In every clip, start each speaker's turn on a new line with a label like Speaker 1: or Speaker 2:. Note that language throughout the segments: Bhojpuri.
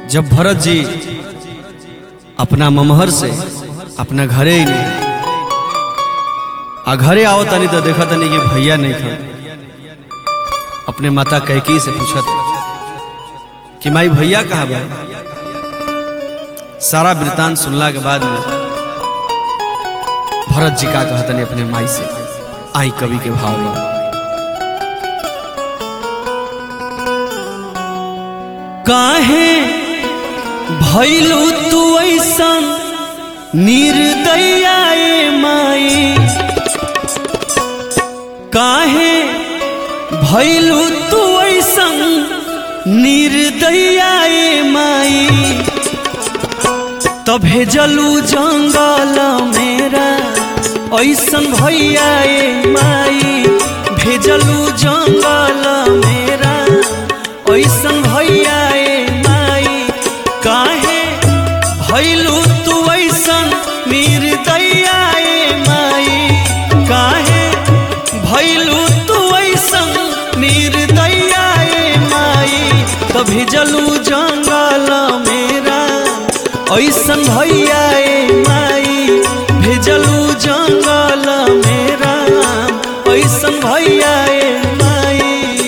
Speaker 1: जब भरत जी अपना ममहर से अपना घरे आ घरे आओ तनी तो देखा तनी कि भैया नहीं था। अपने माता कैकेयी से पूछा था कि माई भैया कहाँ बा। सारा वृतांत सुनला के बाद में भरत जी का कहा तनी अपने माई से। आई कवि के भाव में काहे भैलू तू ऐसन निर्दया माई, काहे भैलू तू ऐसन निर्दया माई। तब भेजलू जंगल मेरा ऐसन भैया माई, भेजलू जंगल मेरा ऐसन भैया माई। काहे भैलू तू ऐसन निर्दया माई, काहे भैलू तू ऐसन निर्दया माई। तो भेजलू जंगल मेरा ऐसन भैया माई, भेजलू जंगल मेरा ऐसन भैया माई।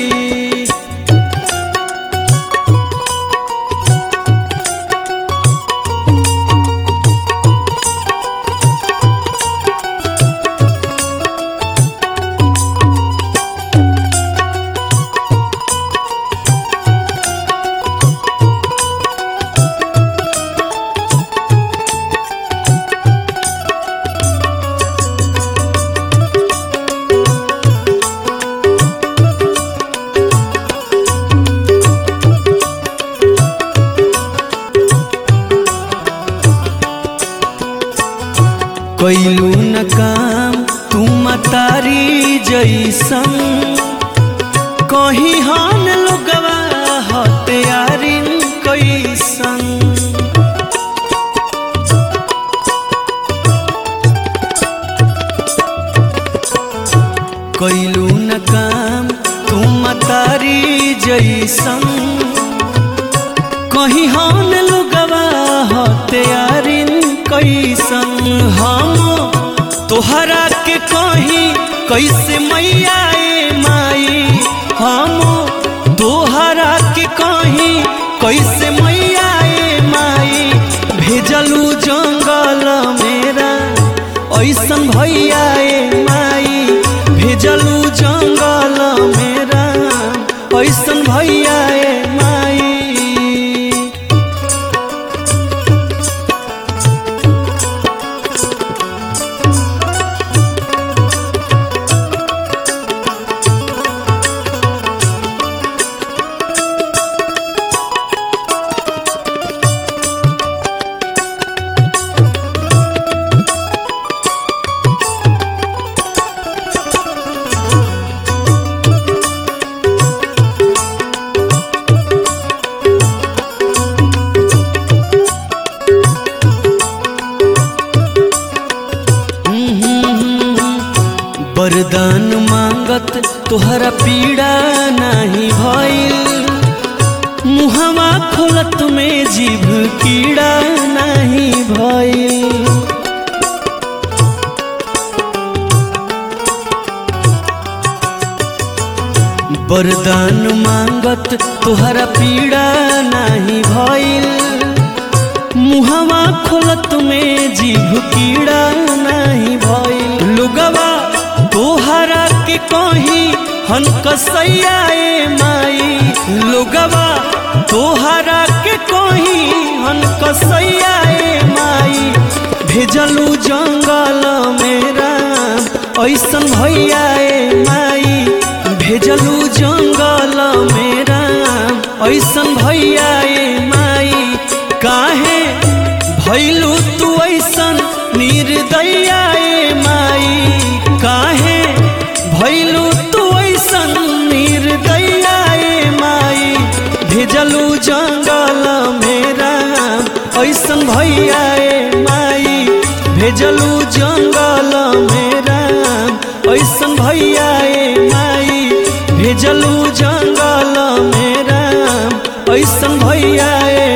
Speaker 1: कैलू न काम तू मतारी जैसन, कहीं हन लोगवा हत्यारिन कैसन। कैलू न काम तू मतारी जैसन, कहीं हन लोगवा हत्यारिन कैसन। हम तोहरा के कहीं कैसे मैया माई, हम तोहरा के कहीं कैसे मैया माई। भेजलू जंगल मेरा ऐसन भैया माई, भेजलू जंगल मेरा ऐसन भैया माई। वरदान मांगत तोहरा पीड़ा नहीं भइल, मुहवा खोलत में जीभ कीड़ा नहीं भइल। वरदान मांगत तोहरा पीड़ा नहीं भइल, मुहवा खोलत में जीभ कीड़ा नहीं भइल। लोगवा तोहरा के कहीं हन कसैया माई, लोगवा तोहरा के कहीं हन कसैया माई। भेजलू जंगल मेरा ऐसन भैया माई, भेजलू जंगल मेरा ऐसन भैया माई। काहे भैलू तू ऐसन निर्दया माई, काहे भैलू तू ऐसन निर्दया माई। भेजलू जंगल मेरा ऐसन भैया माई, भेजलू जंगल मेरा ऐसन भैया माई, भेजलू जंगल मेरा ऐसन भैया।